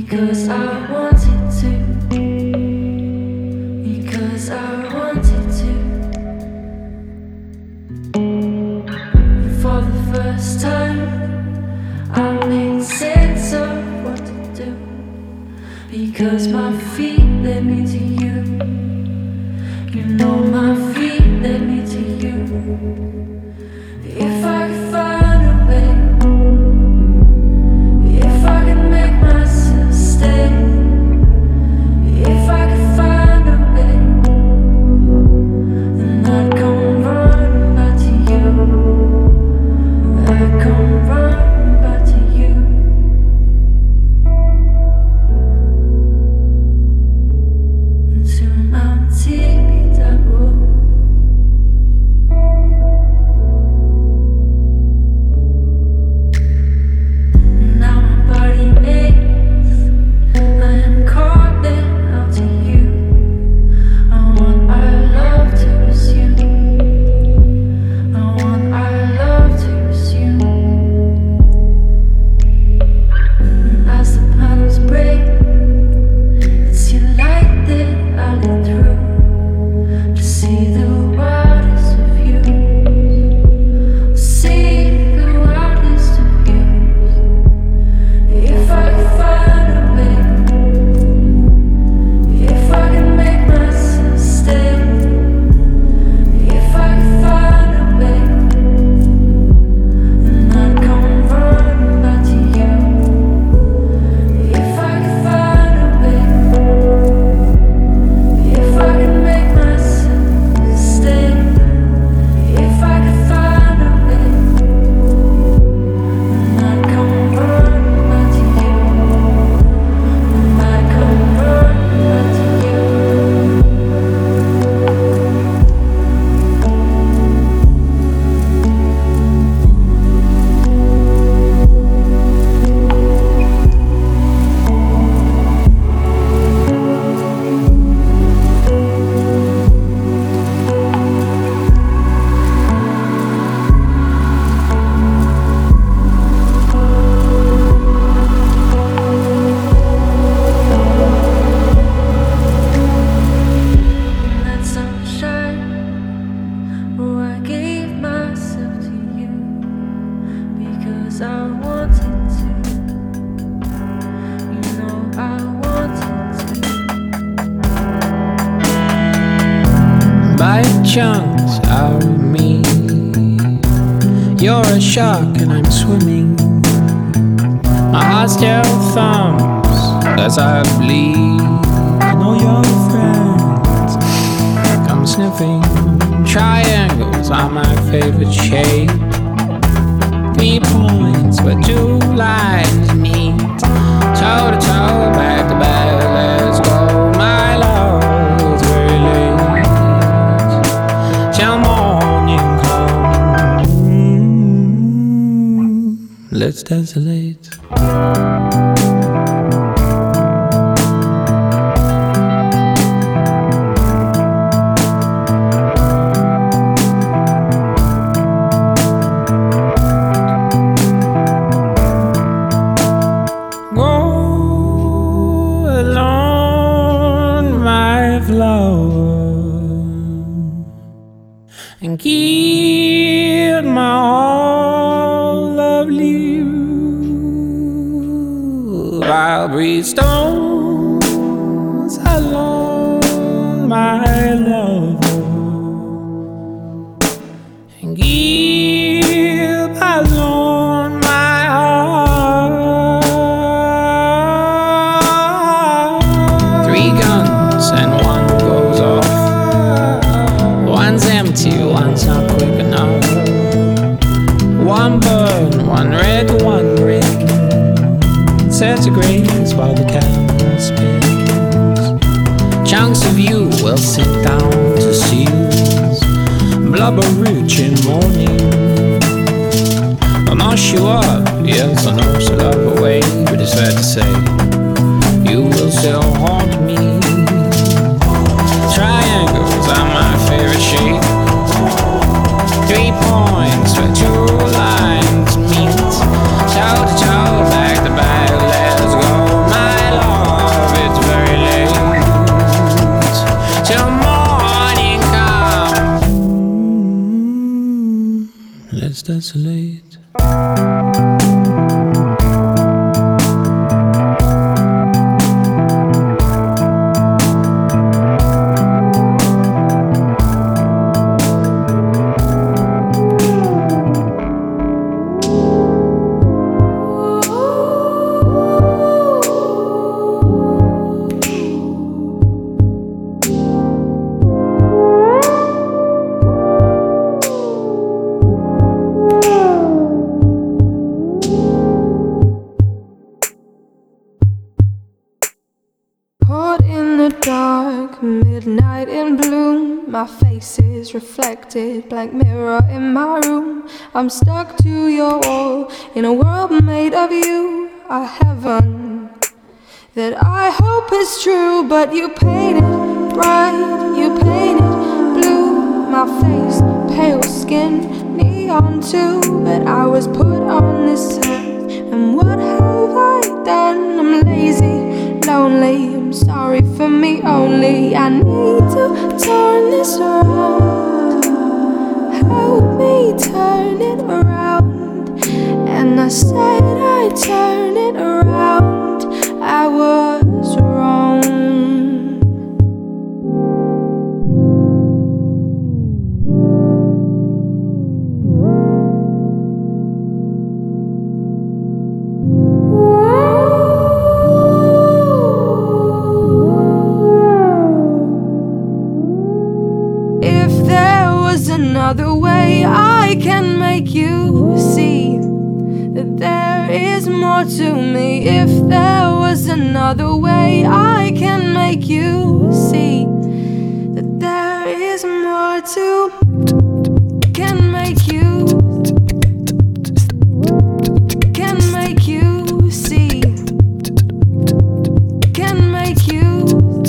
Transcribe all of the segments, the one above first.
Because I wanted to. Because I wanted to. And for the first time I made sense of what to do. Because my feet led me to you. You know my feet led me to you. If I could find a way, if I could make myself stay, if I could find a way, then I'd come running back to you. I'd come running back to you. Into Mount Tibidabo. Now my body aches. I am calling out to you. I want our love to resume. I want our love to resume. And as the panels break, it's your light that I lit through to see the wildest of you. See the wildest of you. If I could find a way, if I could make myself stay, if I could find a way, then I'd come running back to you. If I could find a way, if I could make myself stay, if I could find a way, then I'd come running back to you. Then I'd come running back to you. In that sunshine, oh, I gave myself to you because I wanted to. You know I wanted to. Bite chunks out of me. You're a shark and I'm swimming. My heart still thumps as I bleed. And all your friends come sniffing. Triangles are my favorite shape. 3 points where 2 lines meet. Toe to toe, back to back, let's go. My love, it's very late. Till morning comes. Let's desolate. Go alone, my flower, and keep my all of you. I'll breathe stones alone, my lover, and keep alone my heart. 3 guns and 1 goes off. One's empty, one's not quick enough. 1 burn, 1 red, 1 ring. Centigrades while the camera spins. Chunks of you will sit down to seals. Blubber rich in morning. I'll mash you up, yes, I know she'll love away. But it's fair to say, you will still haunt me. Triangles are my favorite shape. 3 points where 2 lines meet. Toe to toe, back to back, let's go, my love. like midnight in bloom. My face is reflected, blank mirror in my room. I'm stuck to your wall in a world made of you. A heaven that I hope is true, but you painted bright, you painted blue. My face, pale skin, neon too. But I was put on this earth, and what have I done? I'm lazy, lonely, I'm sorry for me only. I need to turn this around, help me turn it around. And I said I'd turn it around, I was wrong. If there was another way, I can make you see that there is more to me. If there was another way, I can make you see that there is more to. Can make you. Can make you see. Can make you.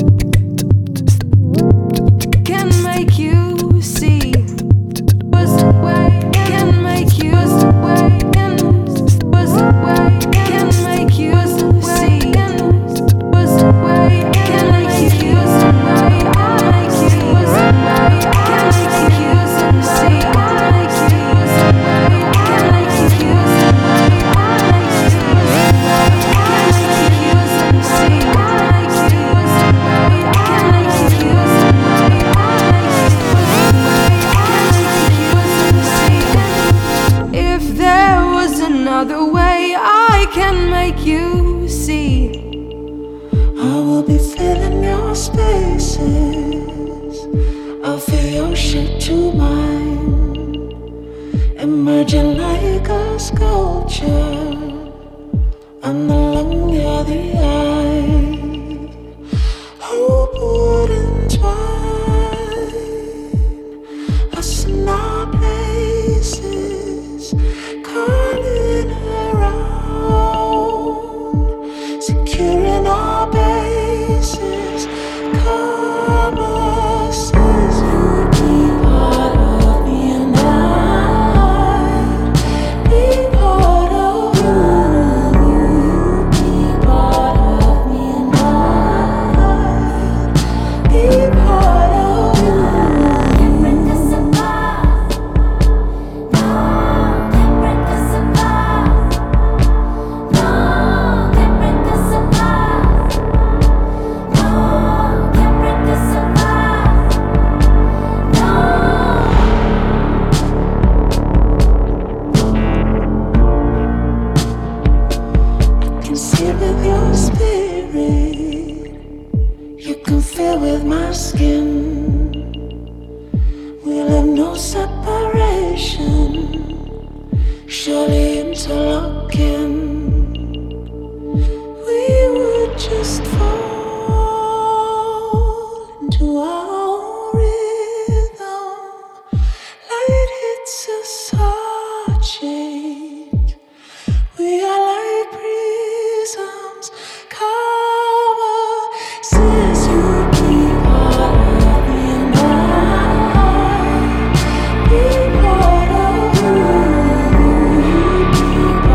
Can make you see. Was the way. Can make you. Was the way. Was the way. Can make you see. Was the way. Can make you. Was the way. I make you. Was the way. Can make you see. I make you. Was the way. Can make you. Was the way. I make you. Was the way. Can make you see. I make you. Was the way. Can make you. Was the way. I make you. Was the way. Can make you see. If there was another way, I can make you see. I will be filling your spaces. I'll feel your shit to mine, emerging like a sculpture. I'm the lung, you're the eye. Hope would entwine us in our places, calling around, securing our bases. Come us as you be part of me, and I be part of you. Be part of me, and I be part of you. Can't break us apart. No, can't break us apart. No, can't break us apart. No, can't break us apart. No. I can see with your spirit. You can feel with my skin. We'll have no separation, surely interlocking. We would just fall into our own rhythm. Light hits us heart-shaped. We are like prisms. Cover says you keep part of me, and I be part of you. Be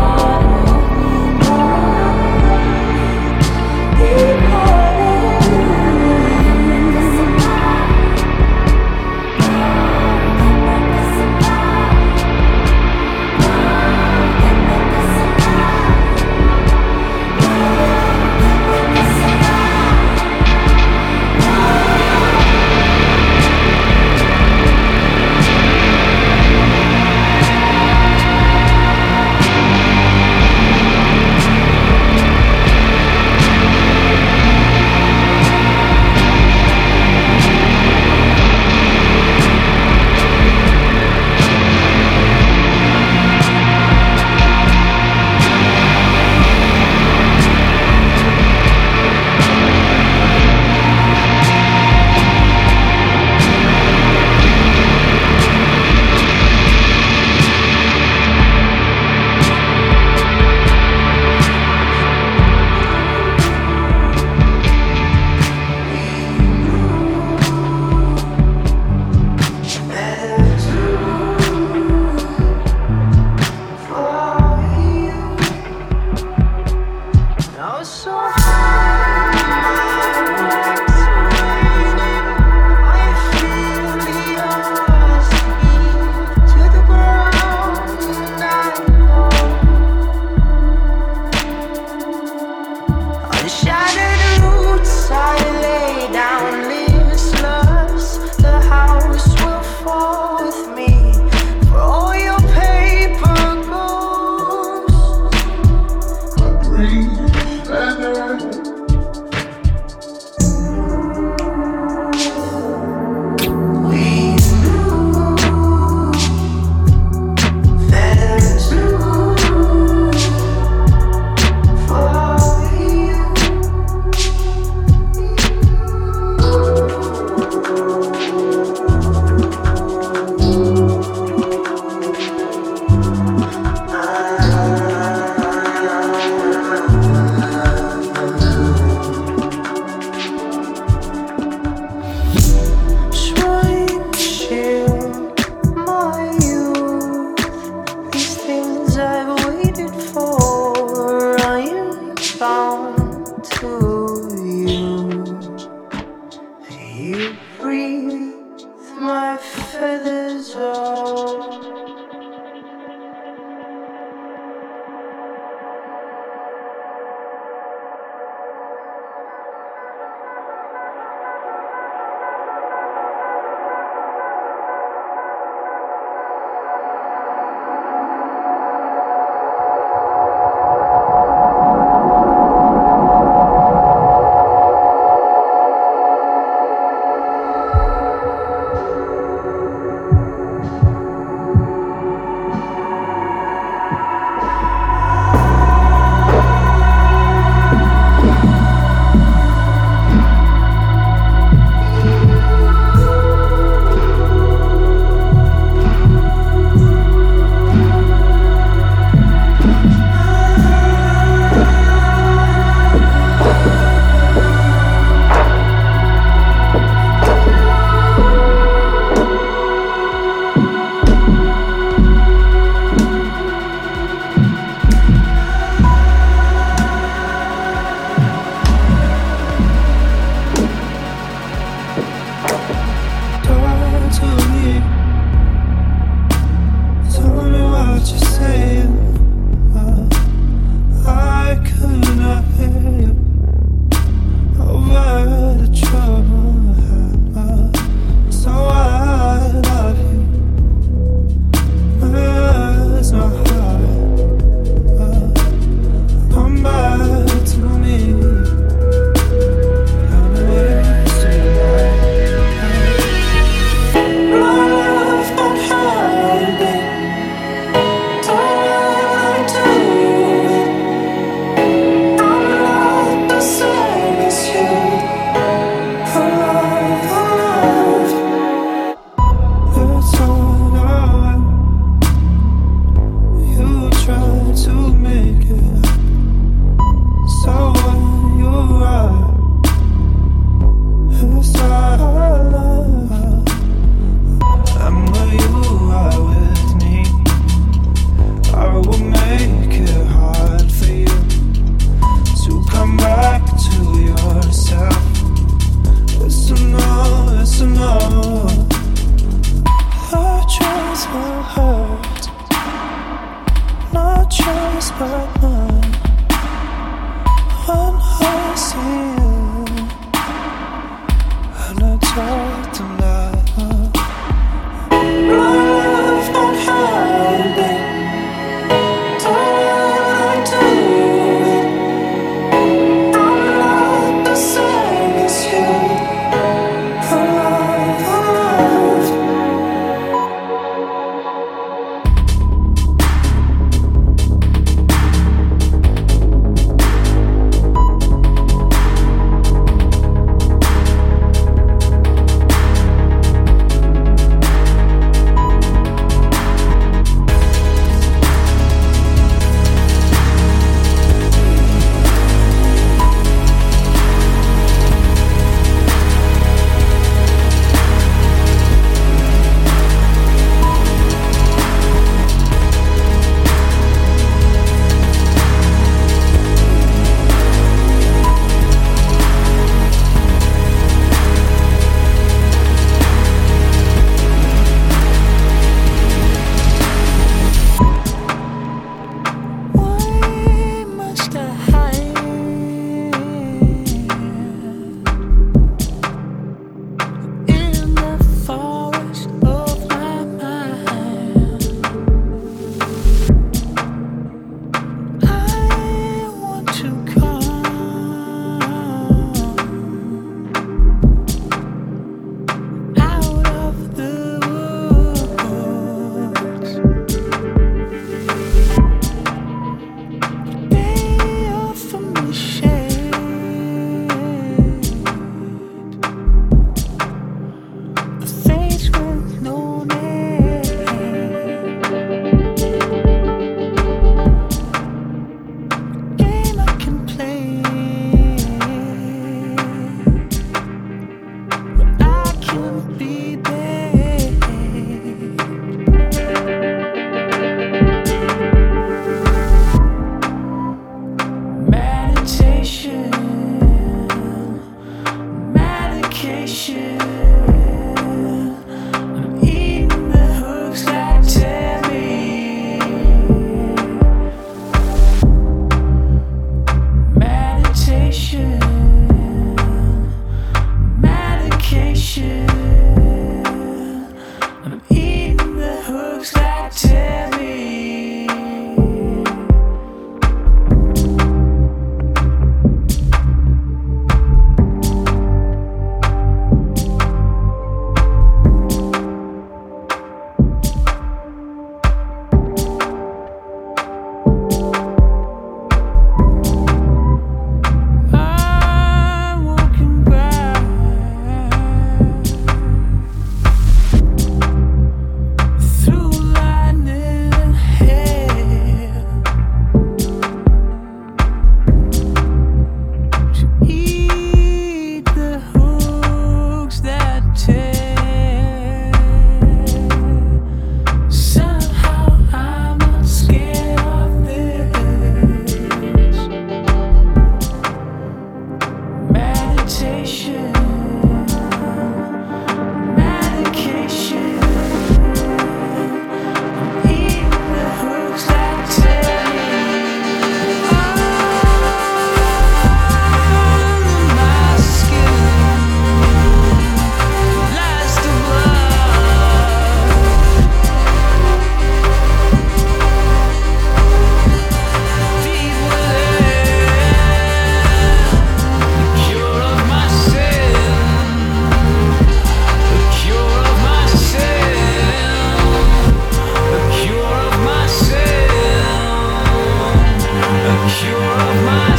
cure of my